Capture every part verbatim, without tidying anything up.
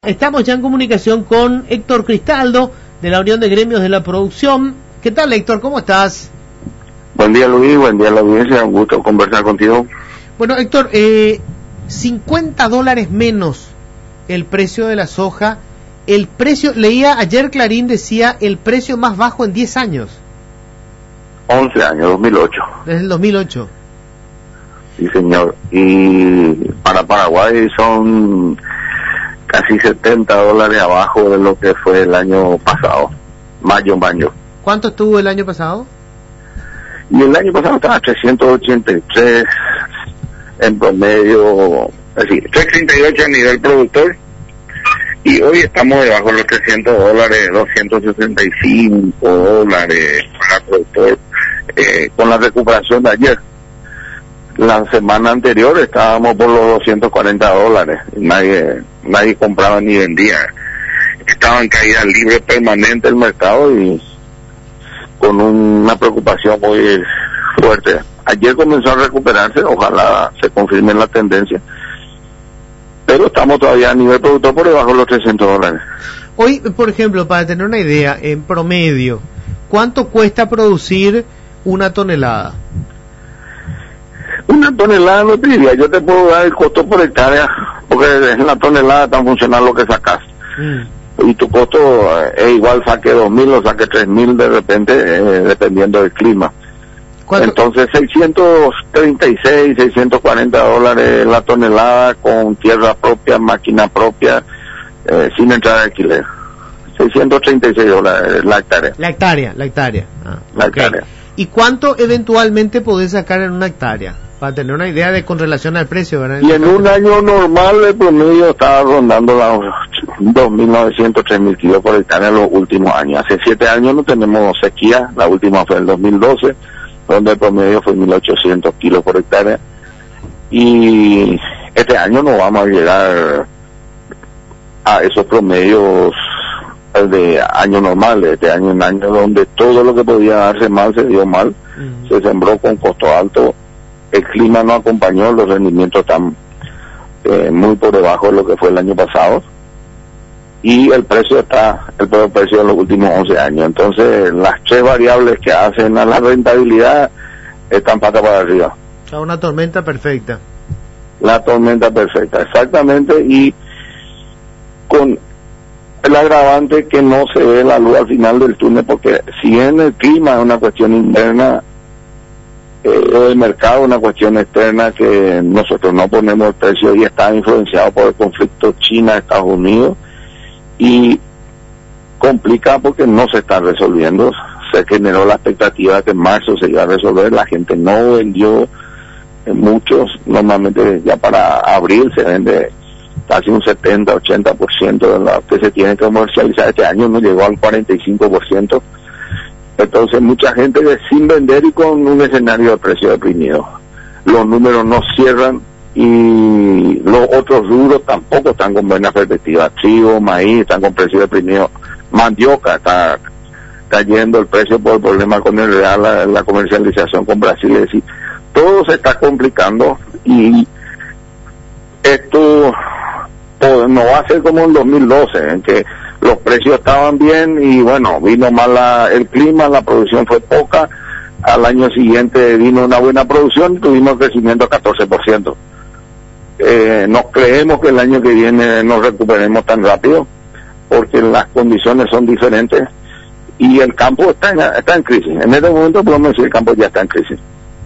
Estamos ya en comunicación con Héctor Cristaldo, de la Unión de Gremios de la Producción. ¿Qué tal, Héctor? ¿Cómo estás? Buen día, Luis. Buen día a la audiencia. Un gusto conversar contigo. Bueno, Héctor, eh, cincuenta dólares menos el precio de la soja. El precio, leía ayer Clarín, decía el precio más bajo en diez años. once años, dos mil ocho. Desde el dos mil ocho. Sí, señor. Y para Paraguay son casi setenta dólares abajo de lo que fue el año pasado, mayo, mayo. ¿Cuánto estuvo el año pasado? Y el año pasado estaba trescientos ochenta y tres en promedio, es decir, trescientos treinta y ocho a nivel productor, y hoy estamos debajo de los trescientos dólares, doscientos sesenta y cinco dólares para productor, eh, con la recuperación de ayer. La semana anterior estábamos por los doscientos cuarenta dólares, y nadie nadie compraba ni vendía. Estaba en caída libre permanente el mercado y con una preocupación muy fuerte. Ayer comenzó a recuperarse, ojalá se confirme la tendencia, pero estamos todavía a nivel productor por debajo de los trescientos dólares. Hoy, por ejemplo, para tener una idea, en promedio, ¿cuánto cuesta producir una tonelada? Una tonelada no te diría, yo te puedo dar el costo por hectárea, porque en la tonelada tan funcional lo que sacas. Mm. Y tu costo eh, es igual, saque dos mil o saque tres mil de repente, eh, dependiendo del clima. Entonces seiscientos treinta y seis, seiscientos cuarenta dólares la tonelada con tierra propia, máquina propia, eh, sin entrada de alquiler. seiscientos treinta y seis dólares la hectárea. La hectárea, la hectárea. Ah, la okay. hectárea. ¿Y cuánto eventualmente podés sacar en una hectárea? Para tener una idea de con relación al precio, ¿verdad? Y en un año normal el promedio estaba rondando los dos mil novecientos, tres mil kilos por hectárea en los últimos años. Hace siete años no tenemos sequía, la última fue en el dos mil doce, donde el promedio fue mil ochocientos kilos por hectárea. Y este año no vamos a llegar a esos promedios de año normal, de este año en año, donde todo lo que podía darse mal se dio mal, uh-huh. Se sembró con costo alto. El clima no acompañó, los rendimientos están eh, muy por debajo de lo que fue el año pasado, y el precio está, el peor precio de los últimos once años. Entonces las tres variables que hacen a la rentabilidad están patas para arriba. O sea, una tormenta perfecta. La tormenta perfecta, exactamente, y con el agravante que no se ve la luz al final del túnel, porque si bien el clima es una cuestión interna, Eh, el mercado es una cuestión externa que nosotros no ponemos el precio y está influenciado por el conflicto China-Estados Unidos, y complica porque no se está resolviendo. Se generó la expectativa de que en marzo se iba a resolver, la gente no vendió eh, muchos, normalmente ya para abril se vende casi un setenta, ochenta por ciento de lo que se tiene que comercializar. Este año no llegó al cuarenta y cinco por ciento. Entonces mucha gente sin vender y con un escenario de precio deprimido. Los números no cierran y los otros rubros tampoco están con buena perspectiva. Trigo, maíz están con precio deprimido. Mandioca está cayendo el precio por el problema con el real, la, la comercialización con Brasil. Es decir, todo se está complicando y esto pues, no va a ser como en dos mil doce, en que los precios estaban bien y bueno, vino mal la, el clima, la producción fue poca, al año siguiente vino una buena producción y tuvimos crecimiento a catorce por ciento. Eh, no creemos que el año que viene nos recuperemos tan rápido, porque las condiciones son diferentes y el campo está en, está en crisis. En este momento podemos decir que el campo ya está en crisis.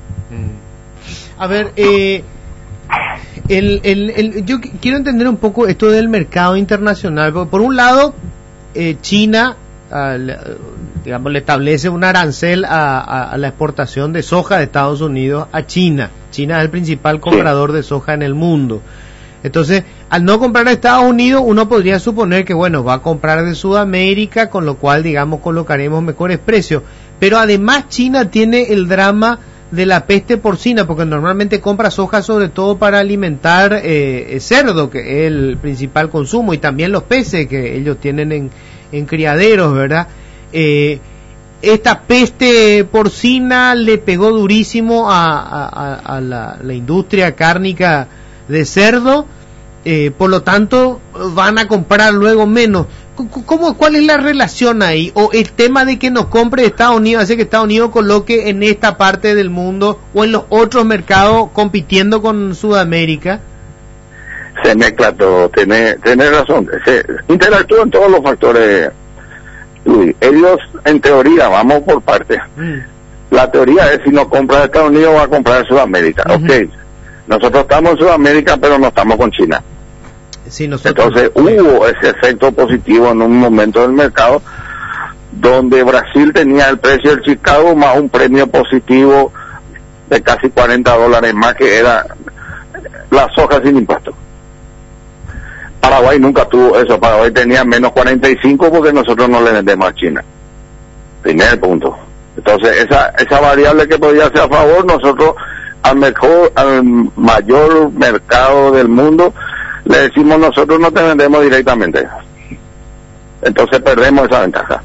A ver, eh... El, el, el, yo quiero entender un poco esto del mercado internacional. Por un lado, eh, China, uh, digamos, le establece un arancel a, a, a la exportación de soja de Estados Unidos a China. China es el principal comprador de soja en el mundo. Entonces, al no comprar a Estados Unidos, uno podría suponer que, bueno, va a comprar de Sudamérica, con lo cual, digamos, colocaremos mejores precios. Pero además China tiene el drama de la peste porcina, porque normalmente compra soja sobre todo para alimentar eh, cerdo, que es el principal consumo, y también los peces que ellos tienen en, en criaderos, ¿verdad? Eh, esta peste porcina le pegó durísimo a, a, a la, la industria cárnica de cerdo, eh, por lo tanto van a comprar luego menos. ¿Cómo, ¿Cuál es la relación ahí? ¿O el tema de que nos compre Estados Unidos hace que Estados Unidos coloque en esta parte del mundo o en los otros mercados compitiendo con Sudamérica? Se mezcla todo, tenés, tenés razón, se interactúan todos los factores, Luis. Ellos, en teoría, vamos por partes. Mm. La teoría es si no compra Estados Unidos va a comprar Sudamérica. Uh-huh. Ok, nosotros estamos en Sudamérica pero no estamos con China. Sí, nosotros... Entonces hubo ese efecto positivo en un momento del mercado donde Brasil tenía el precio del Chicago más un premio positivo de casi cuarenta dólares más, que era la soja sin impuesto. Paraguay nunca tuvo eso, Paraguay tenía menos cuarenta y cinco porque nosotros no le vendemos a China. Primer punto. Entonces esa esa variable que podía ser a favor, nosotros al mejor, al mayor mercado del mundo le decimos nosotros no te vendemos directamente. Entonces perdemos esa ventaja.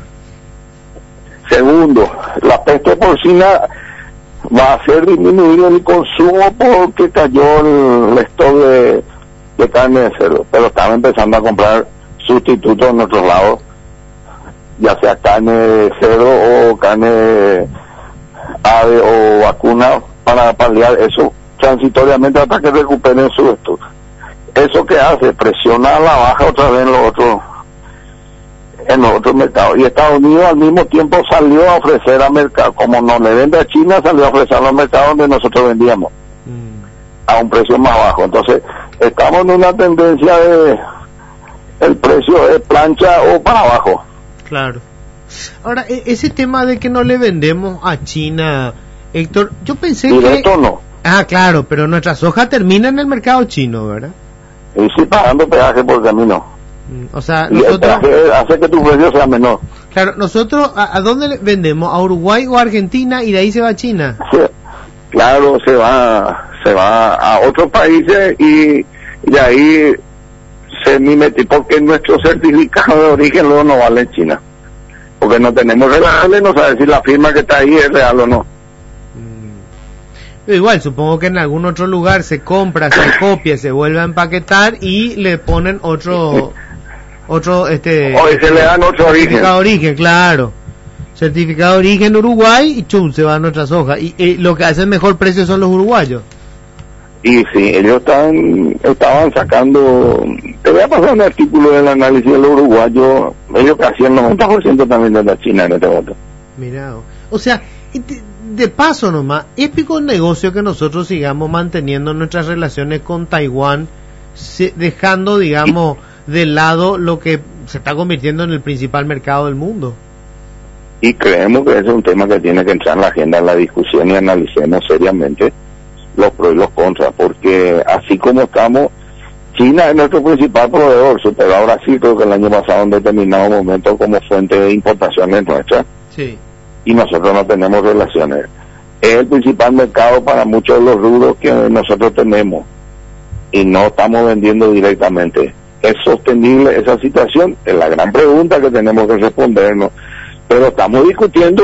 Segundo, la peste porcina va a hacer disminuir el consumo porque cayó el stock de, de carne de cerdo, pero estamos empezando a comprar sustitutos en otros lados, ya sea carne de cerdo o carne de ave o vacuna, para paliar eso transitoriamente hasta que recuperen su stock. Eso que hace, presiona a la baja otra vez en los otros en los otros mercados. Y Estados Unidos al mismo tiempo salió a ofrecer a mercado, como no le vende a China, salió a ofrecer a los mercados donde nosotros vendíamos mm. a un precio más bajo. Entonces estamos en una tendencia de el precio de plancha o para abajo. Claro. Ahora, ese tema de que no le vendemos a China, Héctor, yo pensé Directo que... Directo no. Ah, claro, pero nuestra soja termina en el mercado chino, ¿verdad? Y sí, pagando peaje por camino. Mm, o sea, y nosotros... el peaje hace que tu precio sea menor. Claro, nosotros, ¿a, a dónde le vendemos? ¿A Uruguay o a Argentina? Y de ahí se va a China. Sí, claro, se va se va a otros países y de ahí se mimete, porque nuestro certificado de origen luego no vale en China. Porque no tenemos relaciones, no sabe si la firma que está ahí es real o no. Pero igual, supongo que en algún otro lugar se compra, se copia, se vuelve a empaquetar y le ponen otro, otro, este... O se le dan otro origen. Certificado de origen, claro. Certificado de origen Uruguay y chum, se va a nuestra soja. Y, y lo que hace el mejor precio son los uruguayos. Y sí, ellos están, estaban sacando... Te voy a pasar un artículo del análisis de los uruguayos. Ellos que hacían el noventa por ciento también de la China en este voto. Mirá, o sea... De paso nomás, es pico el negocio que nosotros sigamos manteniendo nuestras relaciones con Taiwán, se, dejando, digamos, de lado lo que se está convirtiendo en el principal mercado del mundo. Y creemos que ese es un tema que tiene que entrar en la agenda de la discusión y analicemos seriamente los pros y los contras, porque así como estamos, China es nuestro principal proveedor, superó a Brasil, creo que el año pasado en determinado momento como fuente de importaciones nuestras. Sí. Y nosotros no tenemos relaciones. Es el principal mercado para muchos de los rubros que nosotros tenemos y no estamos vendiendo directamente. ¿Es sostenible esa situación? Es la gran pregunta que tenemos que respondernos. Pero estamos discutiendo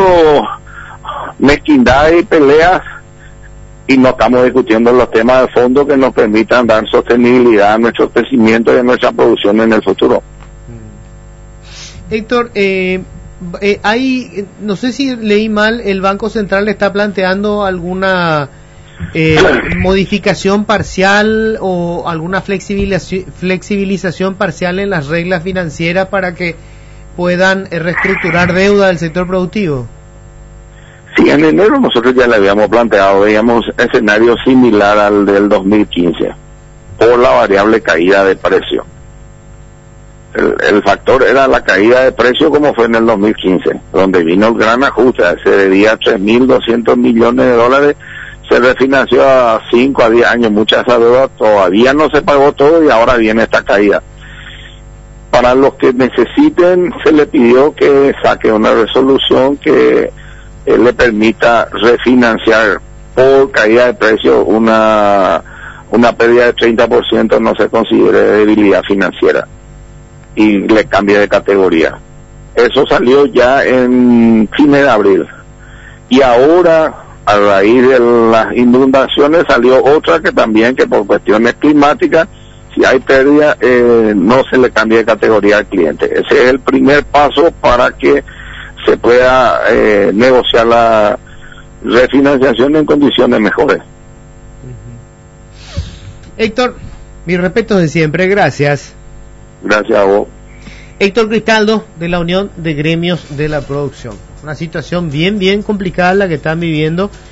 mezquindad y peleas y no estamos discutiendo los temas de fondo que nos permitan dar sostenibilidad a nuestro crecimiento y a nuestra producción en el futuro. Héctor, eh... Eh, hay, no sé si leí mal, el Banco Central está planteando alguna eh, modificación parcial o alguna flexibilización, flexibilización parcial en las reglas financieras para que puedan eh, reestructurar deuda del sector productivo. Sí, en enero nosotros ya le habíamos planteado, veíamos escenario similar al del dos mil quince por la variable caída de precio. El, el factor era la caída de precio como fue en el dos mil quince, donde vino el gran ajuste, se debía tres mil doscientos millones de dólares, se refinanció a cinco a diez años, mucha esa deuda todavía no se pagó todo y ahora viene esta caída. Para los que necesiten se le pidió que saque una resolución que eh, le permita refinanciar por caída de precio una, una pérdida de treinta por ciento no se considere debilidad financiera y le cambie de categoría. Eso salió ya en fines de abril y ahora a raíz de las inundaciones salió otra que también, que por cuestiones climáticas, si si hay pérdida, eh, no se le cambie de categoría al cliente. Ese es el primer paso para que se pueda eh, negociar la refinanciación en condiciones mejores. Héctor, mi respeto de siempre, gracias. Gracias a vos. Héctor Cristaldo, de la Unión de Gremios de la Producción. Una situación bien, bien complicada la que están viviendo